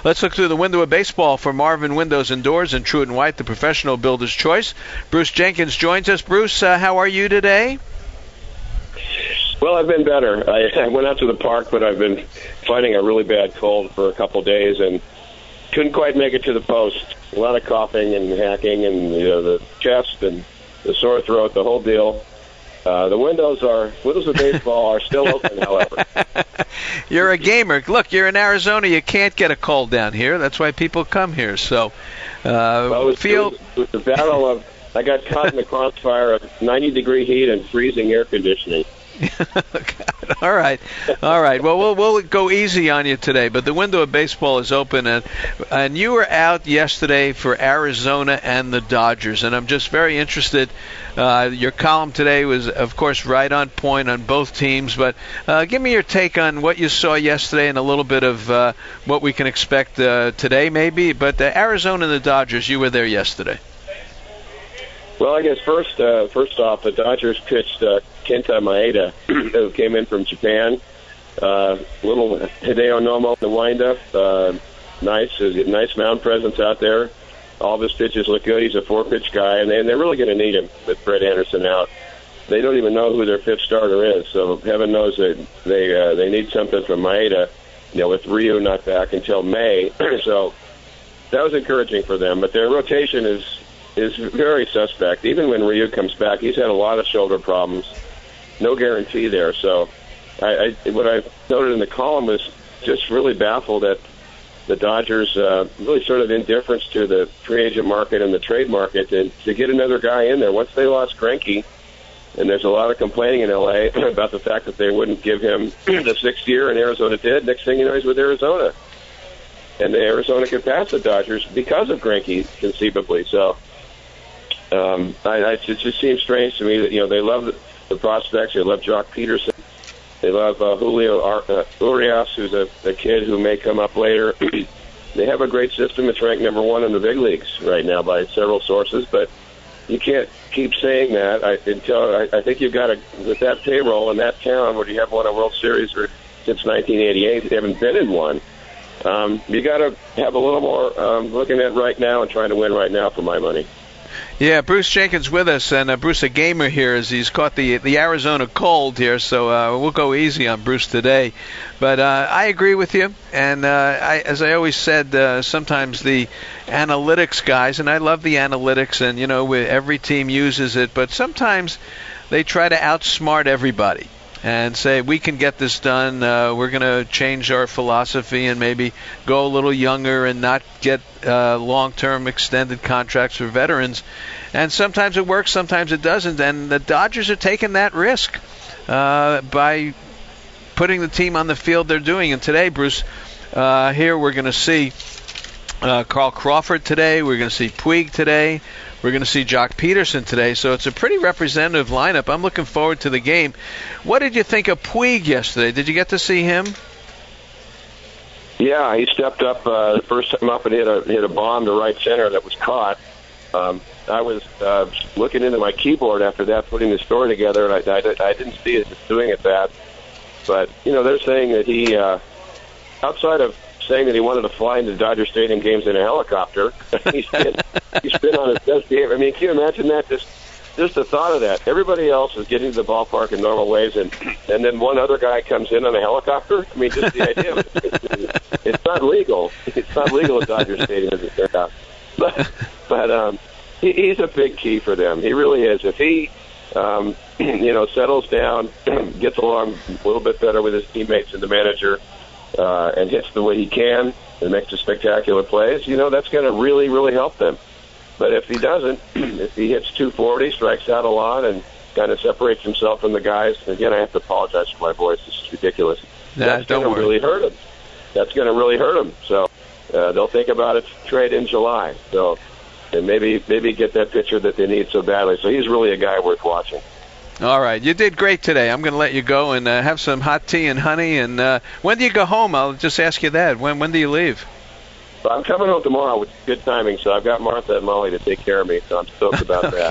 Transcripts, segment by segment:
Let's look through the window of baseball for Marvin Windows and Doors and Truett & White, the professional builder's choice. Bruce Jenkins joins us. Bruce, how are you today? Well, I've been better. I went out to the park, but I've been fighting a really bad cold for a couple days and couldn't quite make it to the post. A lot of coughing and hacking and the chest and the sore throat, the whole deal. The windows of baseball are still open, however. You're a gamer. Look, you're in Arizona. You can't get a cold down here. That's why people come here. So, it was the battle of. I got caught in the crossfire of 90-degree heat and freezing air conditioning. All right. Well, we'll go easy on you today, but the window of baseball is open, and you were out yesterday for Arizona and the Dodgers, and I'm just very interested. Your column today was, of course, right on point on both teams, but give me your take on what you saw yesterday and a little bit of what we can expect today, maybe. But Arizona and the Dodgers, you were there yesterday. Well, I guess first off, the Dodgers pitched Kenta Maeda, who came in from Japan. Little Hideo Nomo in the windup. Nice mound presence out there. All of his pitches look good. He's a 4-pitch guy, and they're really going to need him with Brett Anderson out. They don't even know who their fifth starter is, so heaven knows that they need something from Maeda. With Ryu not back until May, so that was encouraging for them. But their rotation is very suspect. Even when Ryu comes back, he's had a lot of shoulder problems. No guarantee there. So what I noted in the column was just really baffled at the Dodgers' really sort of indifference to the free agent market and the trade market, and to get another guy in there. Once they lost Greinke, and there's a lot of complaining in L.A. about the fact that they wouldn't give him the 6th year, and Arizona did. Next thing you know, he's with Arizona. And Arizona could pass the Dodgers because of Greinke, conceivably. So it just seems strange to me that they love the prospects. They love Jock Peterson. They love Julio Urias, who's a kid who may come up later. They have a great system. It's ranked number 1 in the big leagues right now by several sources, but you can't keep saying that. I think you've got to, with that payroll in that town where you have won a World Series since 1988, they haven't been in one. You got to have a little more looking at right now and trying to win right now for my money. Yeah, Bruce Jenkins with us, and Bruce a gamer here as he's caught the Arizona cold here, so we'll go easy on Bruce today. But I agree with you, and as I always said, sometimes the analytics guys, and I love the analytics, and every team uses it, but sometimes they try to outsmart everybody and say, we can get this done, we're going to change our philosophy and maybe go a little younger and not get long-term extended contracts for veterans. And sometimes it works, sometimes it doesn't. And the Dodgers are taking that risk by putting the team on the field they're doing. And today, Bruce, here we're going to see Carl Crawford today. We're going to see Puig today. We're going to see Jock Peterson today, so it's a pretty representative lineup. I'm looking forward to the game. What did you think of Puig yesterday? Did you get to see him? Yeah, he stepped up the first time up and hit a bomb to right center that was caught. I was looking into my keyboard after that, putting the story together, and I didn't see it doing it that. But, they're saying that he, outside of saying that he wanted to fly into Dodger Stadium games in a helicopter, he's been on his best behavior. I mean, can you imagine that? Just the thought of that. Everybody else is getting to the ballpark in normal ways, and then one other guy comes in on a helicopter. I mean, just the idea of it. It's not legal. It's not legal at Dodger Stadium, as it turned out. But he's a big key for them. He really is. If he, settles down, gets along a little bit better with his teammates and the manager, and hits the way he can and makes the spectacular plays, that's going to really, really help them. But if he doesn't, if he hits 240, strikes out a lot, and kind of separates himself from the guys, again, I have to apologize for my voice. This is ridiculous. That's going to really hurt him. That's going to really hurt him. So they'll think about it, trade in July. So and maybe get that pitcher that they need so badly. So he's really a guy worth watching. All right. You did great today. I'm going to let you go and have some hot tea and honey. And when do you go home? I'll just ask you that. When do you leave? I'm coming home tomorrow with good timing, so I've got Martha and Molly to take care of me, so I'm stoked about that.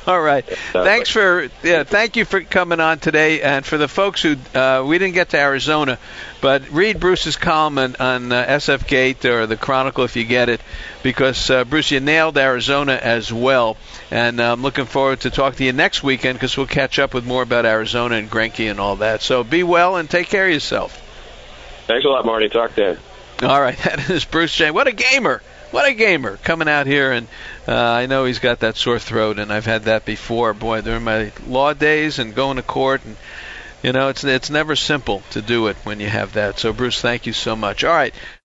All right. Thank you for coming on today. And for the folks who we didn't get to Arizona, but read Bruce's column on SF Gate or the Chronicle if you get it, because Bruce, you nailed Arizona as well. And I'm looking forward to talk to you next weekend, because we'll catch up with more about Arizona and Greinke and all that. So be well and take care of yourself. Thanks a lot, Marty. Talk then. All right. That is Bruce James. What a gamer. What a gamer coming out here, and I know he's got that sore throat, and I've had that before. Boy, during my law days and going to court, and it's never simple to do it when you have that. So, Bruce, thank you so much. All right.